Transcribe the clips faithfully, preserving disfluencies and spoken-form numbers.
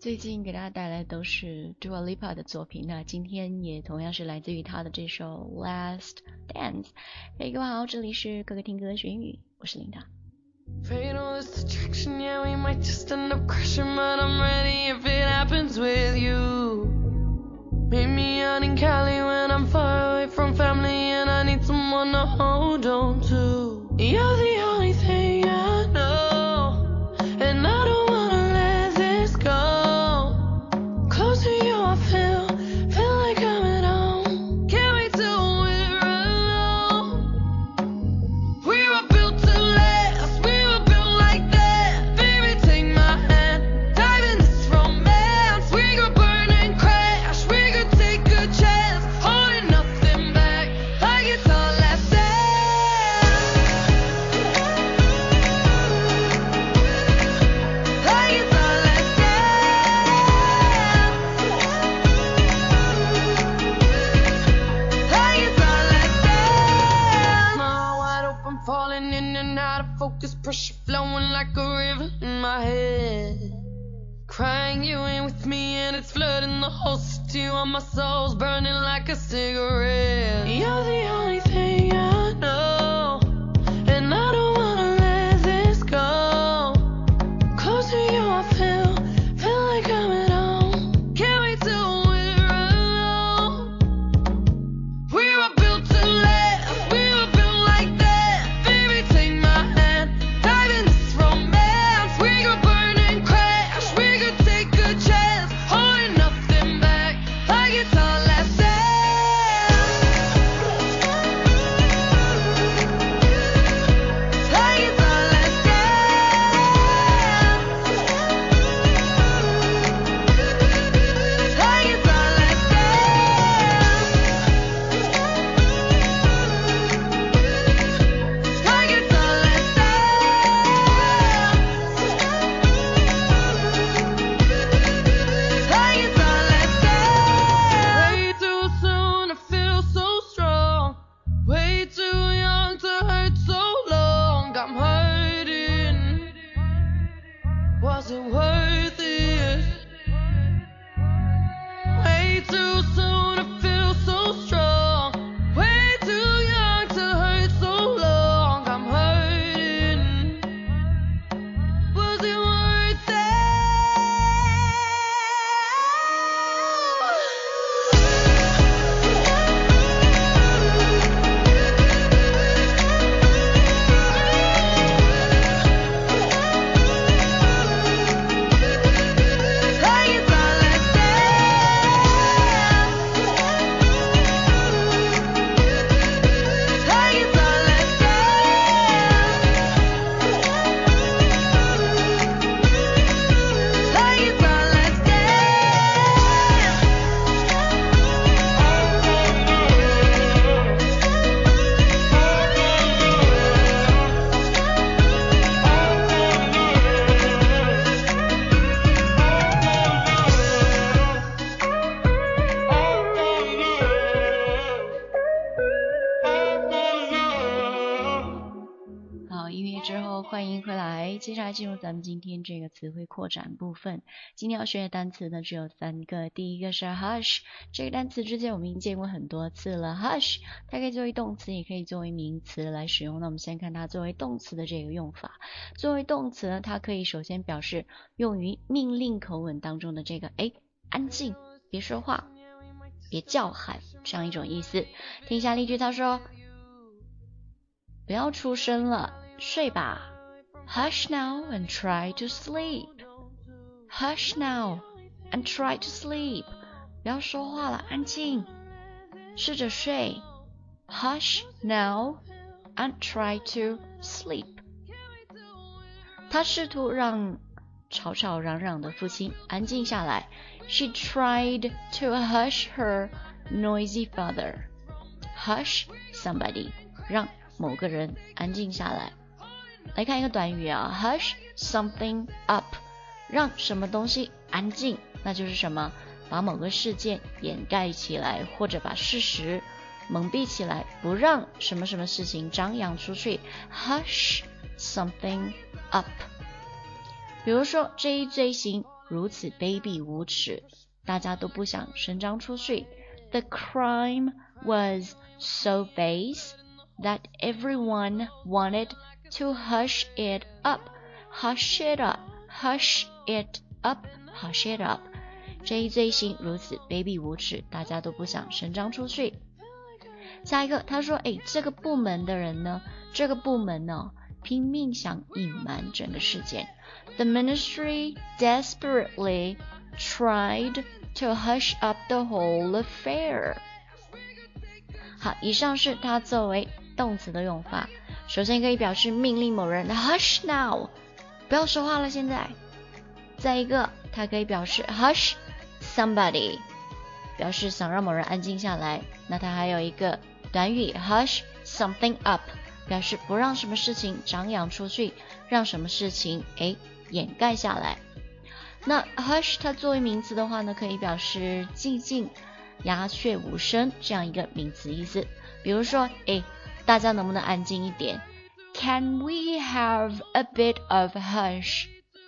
最近给大家带来的都是 Dua Lipa 的作品，那今天也同样是来自于她的这首 Last Dance。嘿，各位好，这里是哥哥听歌学英语，我是琳达。 Fatal is attraction, yeah, we might just end up crashing, but I'm ready if it happens with you. Meet me out in Cali when I'm far away from family and I need someone to hold on to. You're the only thing I know, and I don't wanna let this go. Close to you I feel, feel like coming home. Can't wait till we're alone. We were built to last, we were built like that. Baby, take my hand, dive in this romance. We could burn and crash, we could take a chance, holding nothing back, like it's our last dance. Like it's our last dance. Like it's our last dance. My heart wide open, falling in and out of focus, pressure flowing like a river in my head. Crying you ain't with me and it's flooding the whole city while my soul's burning like a cigarette. You're the only thing I know, and I don't wanna let this go. Close to you I feel, feel like coming home. Can't wait till we're alone. We were built to last, we were built like that. Baby, take my hand, dive in this romance. We could burn and crash, we could take a chance, holding nothing back, like it's our last dance. Like it's our last dance. Like it's our last dance. Like it's our last dance. Like it's our last dance. Way too soon to feel so strong, way too young to hurt so long. I'm hurting, was it worth it? Way too soon to feel so strong, way too young to hurt so long. I'm hurting, was it worth it? Like it's our last dance. Like it's our last dance. Like it's our last dance. 好，音乐之后欢迎回来，接下来进入咱们今天这个词汇扩展部分。今天要学的单词呢只有三个，第一个是 hush， 这个单词之前我们已经见过很多次了。 hush 它可以作为动词也可以作为名词来使用，那我们先看它作为动词的这个用法。作为动词呢，它可以首先表示用于命令口吻当中的这个哎安静，别说话，别叫喊这样一种意思。听一下例句，他说不要出声了，睡吧。 Hush now and try to sleep. Hush now and try to sleep. 不要说话了，安静，试着睡。 Hush now and try to sleep. 他试图让吵吵嚷嚷的父亲安静下来。 She tried to hush her noisy father. Hush somebody, 让某个人安静下来。来看一个短语啊 hush something up， 让什么东西安静，那就是什么，把某个事件掩盖起来，或者把事实蒙蔽起来，不让什么什么事情张扬出去。 hush something up。 比如说这一罪行如此卑鄙无耻，大家都不想声张出去。The crime was so base that everyone wanted to hush it up, hush it up, hush it up, hush it up。这一罪行如此卑鄙无耻，大家都不想声张出去。下一个，他说，哎，这个部门的人呢，这个部门呢，拼命想隐瞒整个事件。The ministry desperately tried to hush up the whole affair。好，以上是它作为动词的用法。首先可以表示命令某人 hush now， 不要说话了现在。再一个，它可以表示 hush somebody， 表示想让某人安静下来。那它还有一个短语 hush something up， 表示不让什么事情张扬出去，让什么事情诶掩盖下来。那 hush 它作为名词的话呢，可以表示寂静、鸦雀无声这样一个名词意思。比如说，诶，大家能不能安静一点？ Can we have a bit of hush?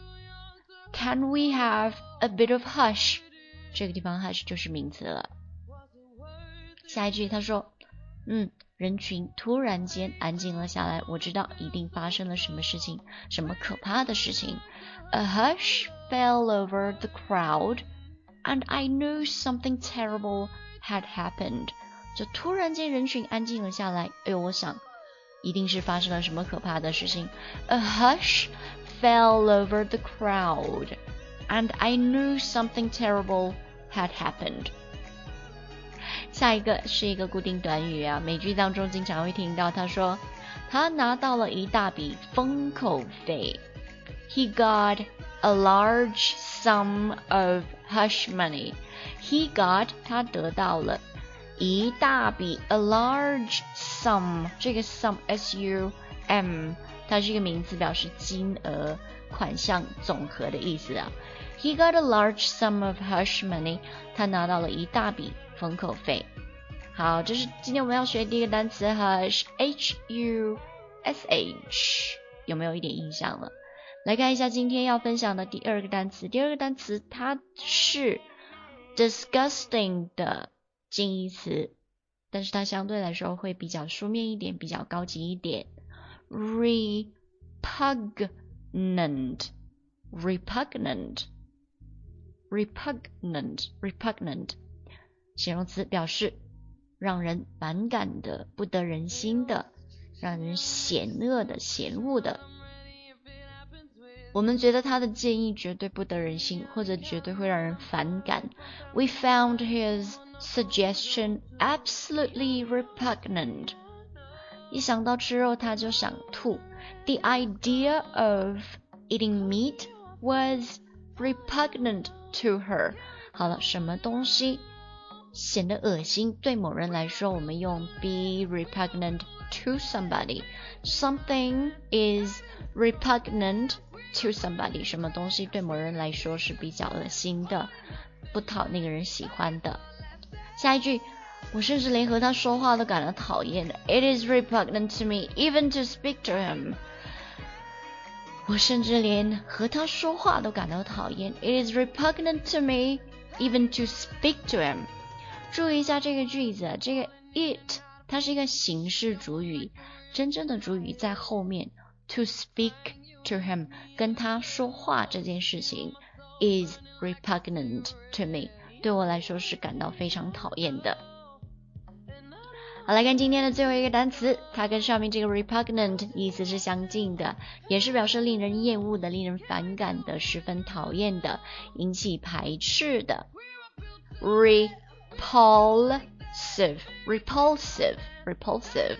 Can we have a bit of hush? 这个地方 hush 就是名词了。下一句他说，嗯，人群突然间安静了下来，我知道一定发生了什么事情，什么可怕的事情。A hush fell over the crowd, and I knew something terrible had happened. 就突然间人群安静了下来，哎呦，我想一定是发生了什么可怕的事情。A hush fell over the crowd, and I knew something terrible had happened. 下一个是一个固定短语啊，美剧当中经常会听到，他说他拿到了一大笔封口费。He got a large sum of hush money. He got 他得到了一大笔 a large sum， 这个 sum S U M 它是一个名词，表示金额、款项总和的意思啊。He got a large sum of hush money， 他拿到了一大笔封口费。好，这是今天我们要学的第一个单词 hush H U S H， 有没有一点印象了？来看一下今天要分享的第二个单词，第二个单词它是 disgusting 的近义词，但是它相对来说会比较书面一点，比较高级一点。repugnant repugnant repugnant repugnant 形容词，表示让人反感的、不得人心的、让人嫌恶的、嫌恶的。我们觉得他的建议绝对不得人心，或者绝对会让人反感。We found his suggestion absolutely repugnant. 一想到吃肉他就想吐。The idea of eating meat was repugnant to her. 好了，什么东西显得恶心，对某人来说我们用 be repugnant to somebody. Something is repugnant to somebody. 什么东西对某人来说是比较恶心的，不讨那个人喜欢的。下一句，我甚至连和他说话都感到讨厌的。It is repugnant to me even to speak to him. 我甚至连和他说话都感到讨厌。It is repugnant to me even to speak to him. 注意一下这个句子，这个 it 它是一个形式主语，真正的主语在后面。To speak to him 跟他说话这件事情 is repugnant to me， 对我来说是感到非常讨厌的。好，来看今天的最后一个单词，它跟上面这个 repugnant 意思是相近的，也是表示令人厌恶的、令人反感的、十分讨厌的、引起排斥的。repulsive repulsive repulsive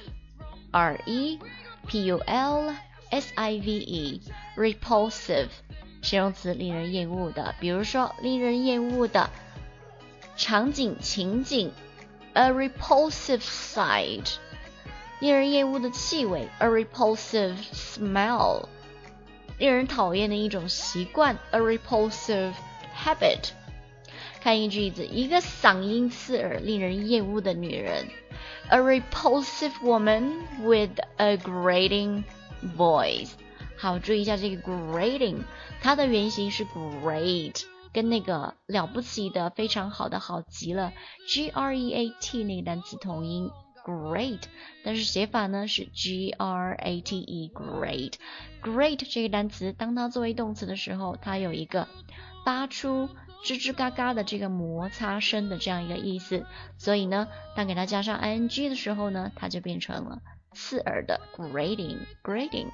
R E P U L S I V E repulsive 形容词，令人厌恶的。比如说令人厌恶的场景情景 a repulsive sight， 令人厌恶的气味 a repulsive smell， 令人讨厌的一种习惯 a repulsive habit。 看一个句子，一个嗓音刺耳令人厌恶的女人 a repulsive woman with a grating voice。 好，注意一下这个 grating， 它的原型是 grate 跟那个了不起的、非常好的、好极了 G R E A T 那个单词同音 great， 但是写法呢是 G R A T E great。 great 这个单词当它作为动词的时候，它有一个发出吱吱嘎嘎的这个摩擦声的这样一个意思，所以呢当给它加上 ing 的时候呢，它就变成了刺耳的 grating grating。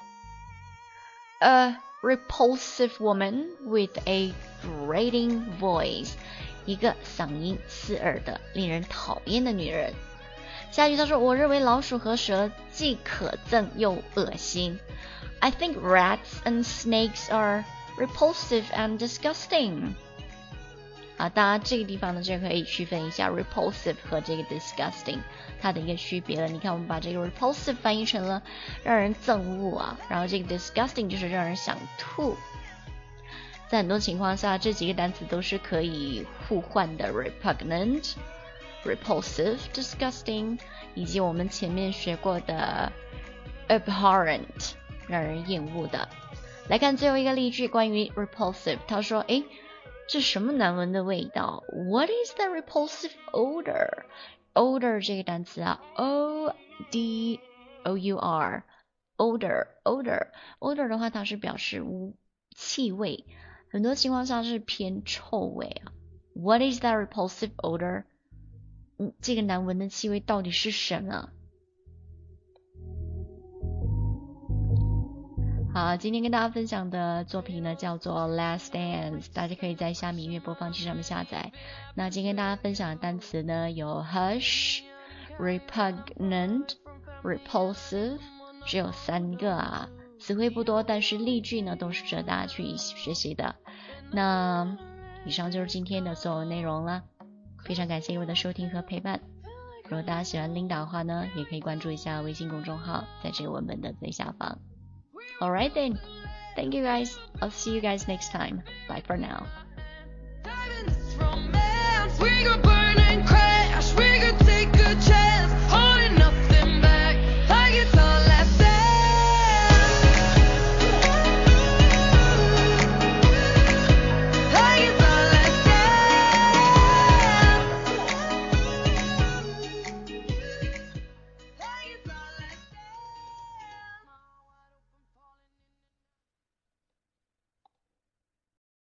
A repulsive woman with a grating voice， 一个嗓音刺耳的令人讨厌的女人。下一句他说，我认为老鼠和蛇既可憎又恶心。 I think rats and snakes are repulsive and disgusting。 啊，当然这个地方呢就可以区分一下 repulsive 和这个 disgusting 它的一个区别了。你看我们把这个 repulsive 翻译成了让人憎恶啊，然后这个 disgusting 就是让人想吐。在很多情况下这几个单词都是可以互换的， repugnant repulsive disgusting， 以及我们前面学过的 abhorrent 让人厌恶的。来看最后一个例句，关于 repulsive， 他说诶这什么难闻的味道？ What is the repulsive odor？ odor 这个单词啊 O D O U R odor odor odor 的话它是表示气味，很多情况下是偏臭味啊。 What is that repulsive odor？ 嗯，这个难闻的气味到底是什么？好，今天跟大家分享的作品呢叫做 Last Dance， 大家可以在虾米音乐播放器上面下载。那今天跟大家分享的单词呢有 hush repugnant repulsive， 只有三个啊，词汇不多，但是例句呢都是值得大家去学习的。那以上就是今天的所有内容了，非常感谢各位的收听和陪伴。如果大家喜欢 Linda 的话呢，也可以关注一下微信公众号，在这个文本的最下方。Alright then, thank you guys. I'll see you guys next time. Bye for now.